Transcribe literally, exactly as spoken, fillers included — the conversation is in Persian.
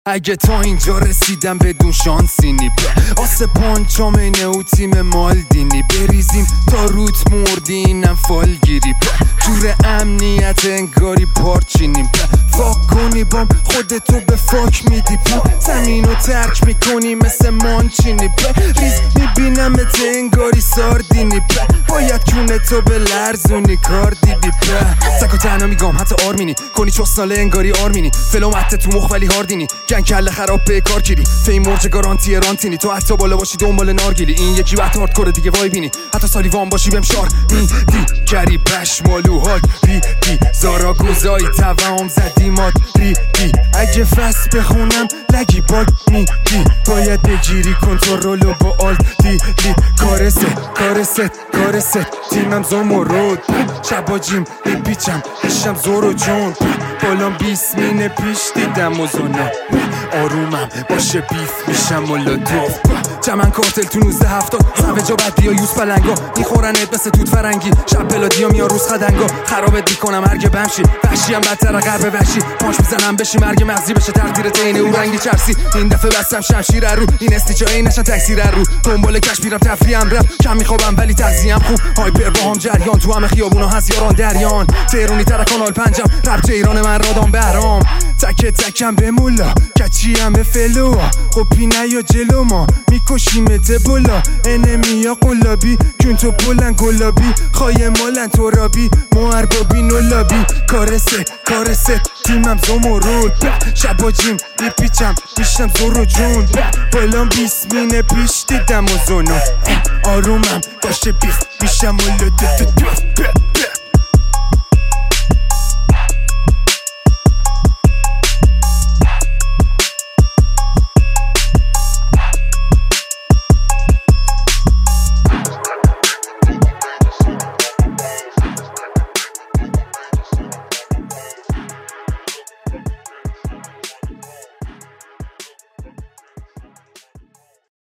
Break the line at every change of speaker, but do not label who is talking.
اگه تا اینجا رسیدم بدون شانسی نی آسه پانچام اینه و تیم مالدینی بریزیم تا روت مردی اینم فالگیری جور امنیت انگاری پارچینیم فاک کنی بام خودتو به فاک میدی زمینو ترک میکنی مثل مانچینی ریز میبینمت انگاری ساردینی باید کونه تو به لرزونی کار دیدی سکو تنها میگم حتی آرمینی کنی چوستاله انگاری آرمینی فلومت تو مخ ولی هاردینی گن کله خراب به کار کیری فی مرج گارانتی رانتینی تو حتی بالا باشی دنبال نارگیلی این یکی وقت هارد کره دیگه وای بینی حتی سالیوان باشی بهم شار میدی کری پشمالو های ریدی زارا گوزایی توام زدی ماد ریدی اگه فست بخونم لگی باگ میدی باید بگیری کنترلو با آل دی لی کار ست کار ست کار ست تیمم زمرد شبا جیم میپیچم پیشم زور و جون بالام بیس مینه پیش دیدم و زونه آرومم باشه بیف میشم مولوتوف چمن کارتل تو نوزده هفتاد سوه جا بدی یا یوز پلنگا میخورنت مثل توت فرنگی شب پلادی هم یا روز خدنگا خرابت میکنم هرگه بمشی وحشی هم بدتر غرب وحشی پانچ میزنم بشی مرگ مغزی بشه تقدیر تینه او رنگی چرسی این دفعه بستم شمشیر رو این استیچا این نشن تکثیر رو دنبال کش میرم تفریحم رپ کم میخوابم ولی تغذیم خوب هایپر با هم جریان تو همه خیابونا هست یاران دریان تهرونی تر کانال پنجم رپ ایران من رادام برام تک تکم به مولا کچیم به فلو خب نیا جلو ما میکشیمت بولا انمی یا قلابی کن تو پلن گلابی خواهی مالن تو رابی موهربابی نولابی کار ست کار ست تیمم زمرد شبا جیم میپیچم پیشم زور و جون بالام بیس مینه پیش دیدم و زونو آرومم باشه بیف میشم و لده